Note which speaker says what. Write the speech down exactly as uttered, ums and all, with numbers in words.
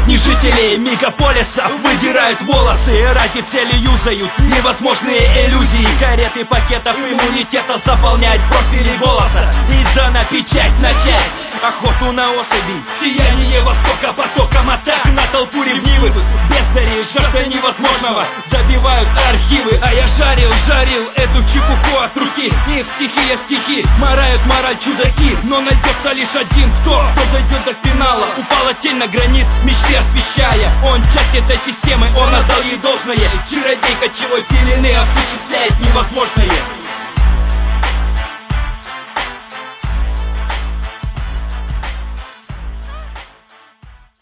Speaker 1: Сотни жителей мегаполиса выдирают волосы, ради цели юзают невозможные иллюзии. Кареты пакетов иммунитета заполняют профили голоса. И на печать начать охоту на особей. Сияние востока потоком атак на толпу ревнивых. Бездари, жажда невозможного забивают архивы. А я жарил, жарил эту чепуху от руки. И в стихи я стихи марают мораль чудаки. Но найдется лишь один, кто, кто дойдет до финала. Упала тень на гранит, мечты освещая. Он часть этой системы, он отдал ей должное. Чародейка чего пелены осуществляет невозможное.